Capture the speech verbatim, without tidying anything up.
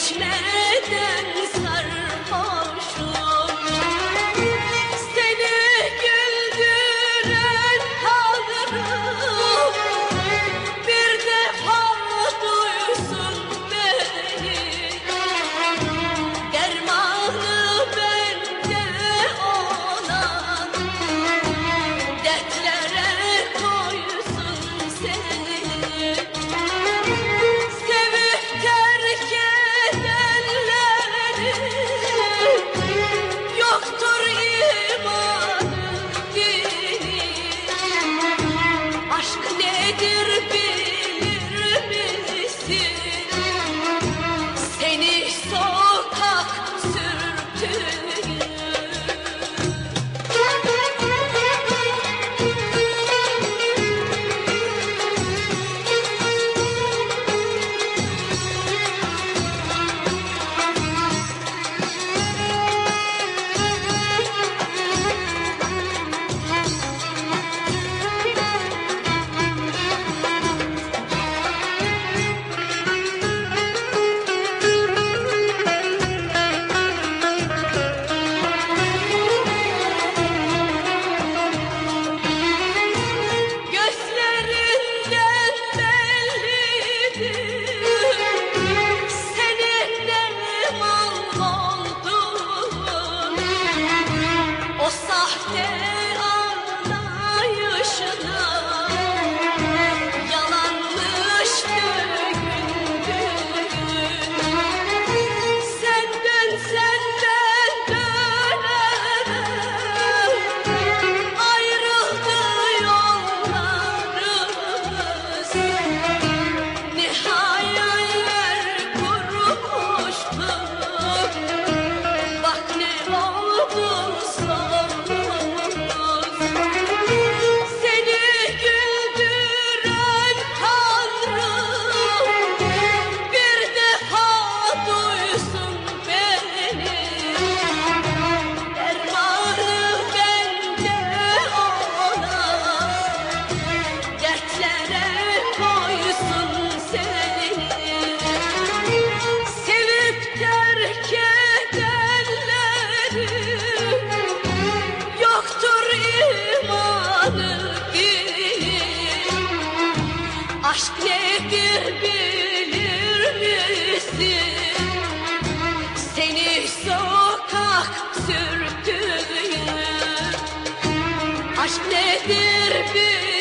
içmeden sarhoşum. Seni güldüren Tanrım bir defa duysun beni. Dermanı bende olan dertlere koysun seni. Sevip terk edenleri yoktur imanı dini. Aşk nedir bilir misin? Seni sokak sürtüyor. Gözlerinden bellidir senin ne mal olduğun. O sahte anlayışına yalanmış döküldün. Senden senden dönerek ayrıldı yollarımız. Ne hayaller kurmuştuk, bak ne oldu sonumuz. Seni güldüren Tanrım bir defa duysun beni. Dermanı bende olan dertlere koysun seni. Sevip terk edenleri yoktur imanı dini. Aşk nedir bilir misin? Seni sokak sürtüyor. Aşk nedir bilir